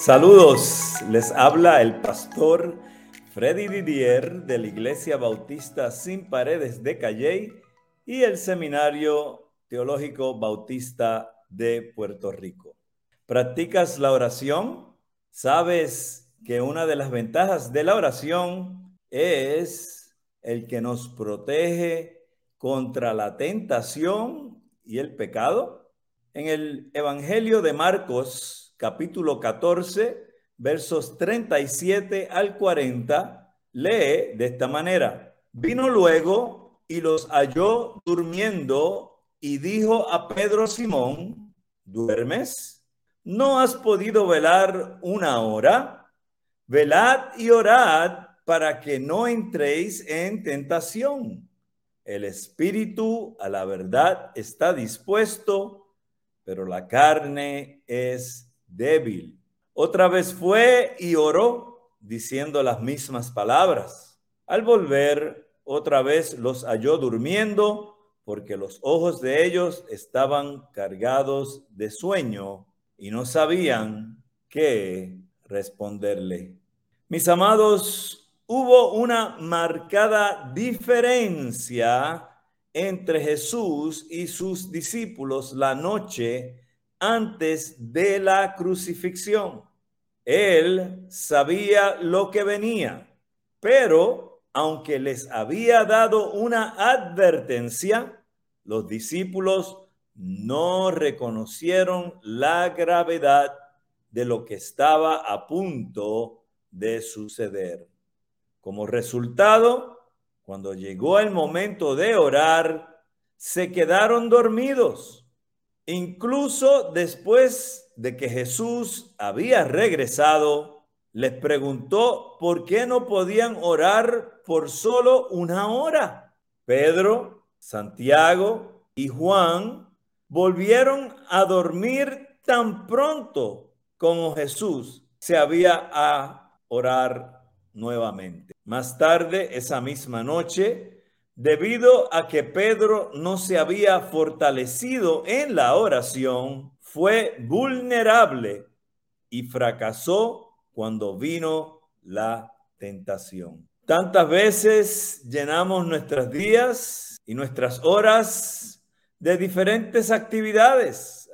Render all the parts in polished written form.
Saludos, les habla el pastor Freddy Didier de la Iglesia Bautista Sin Paredes de Calley y el Seminario Teológico Bautista de Puerto Rico. ¿Practicas la oración? ¿Sabes que una de las ventajas de la oración es el que nos protege contra la tentación y el pecado? En el Evangelio de Marcos, capítulo 14, versos 37 al 40, lee de esta manera: Vino luego y los halló durmiendo y dijo a Pedro Simón: ¿Duermes? ¿No has podido velar una hora? Velad y orad para que no entréis en tentación. El espíritu a la verdad está dispuesto, pero la carne es débil. Otra vez fue y oró, diciendo las mismas palabras. Al volver, otra vez los halló durmiendo, porque los ojos de ellos estaban cargados de sueño y no sabían qué responderle. Mis amados, hubo una marcada diferencia entre Jesús y sus discípulos la noche antes de la crucifixión. Él sabía lo que venía, pero aunque les había dado una advertencia, los discípulos no reconocieron la gravedad de lo que estaba a punto de suceder. Como resultado, cuando llegó el momento de orar, se quedaron dormidos. Incluso después de que Jesús había regresado, les preguntó por qué no podían orar por solo una hora. Pedro, Santiago y Juan volvieron a dormir tan pronto como Jesús se había a orar nuevamente. Más tarde, esa misma noche, debido a que Pedro no se había fortalecido en la oración, fue vulnerable y fracasó cuando vino la tentación. Tantas veces llenamos nuestros días y nuestras horas de diferentes actividades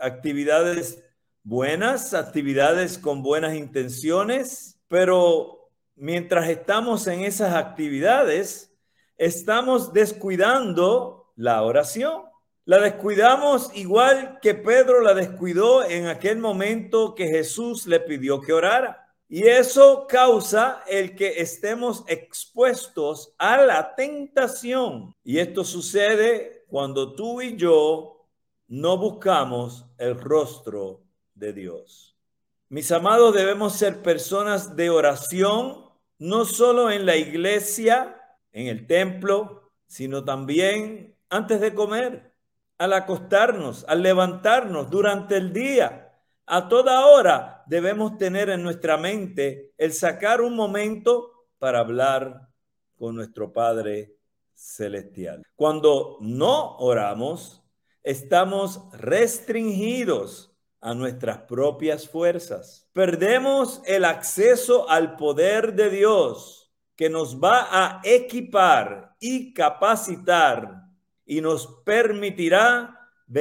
buenas, actividades con buenas intenciones, pero mientras estamos en esas actividades, estamos descuidando la oración. La descuidamos igual que Pedro la descuidó en aquel momento que Jesús le pidió que orara. Y eso causa el que estemos expuestos a la tentación. Y esto sucede cuando tú y yo no buscamos el rostro de Dios. Mis amados, debemos ser personas de oración, no solo en la iglesia, en el templo, sino también antes de comer, al acostarnos, al levantarnos durante el día. A toda hora debemos tener en nuestra mente el sacar un momento para hablar con nuestro Padre Celestial. Cuando no oramos, estamos restringidos a nuestras propias fuerzas. Perdemos el acceso al poder de Dios, que nos va a equipar y capacitar y nos permitirá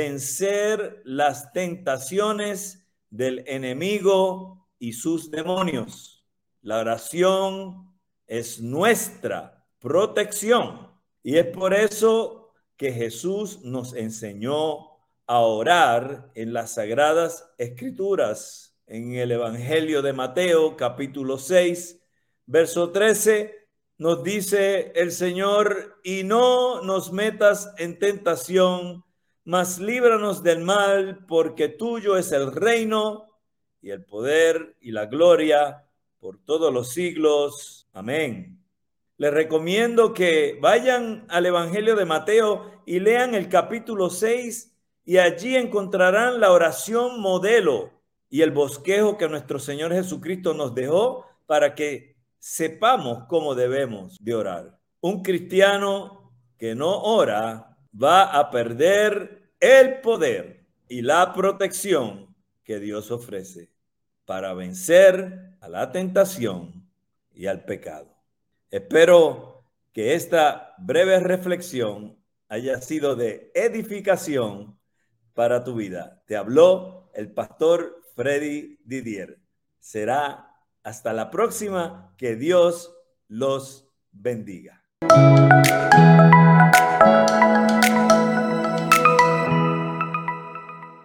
vencer las tentaciones del enemigo y sus demonios. La oración es nuestra protección y es por eso que Jesús nos enseñó a orar en las Sagradas Escrituras. En el Evangelio de Mateo, capítulo 6, verso 13, nos dice el Señor: y no nos metas en tentación, mas líbranos del mal, porque tuyo es el reino y el poder y la gloria por todos los siglos. Amén. Les recomiendo que vayan al Evangelio de Mateo y lean el capítulo 6 y allí encontrarán la oración modelo y el bosquejo que nuestro Señor Jesucristo nos dejó para que sepamos cómo debemos de orar. Un cristiano que no ora va a perder el poder y la protección que Dios ofrece. para vencer a la tentación y al pecado. Espero que esta breve reflexión haya sido de edificación para tu vida. Te habló el pastor Freddy Didier. Será hasta la próxima. Que Dios los bendiga.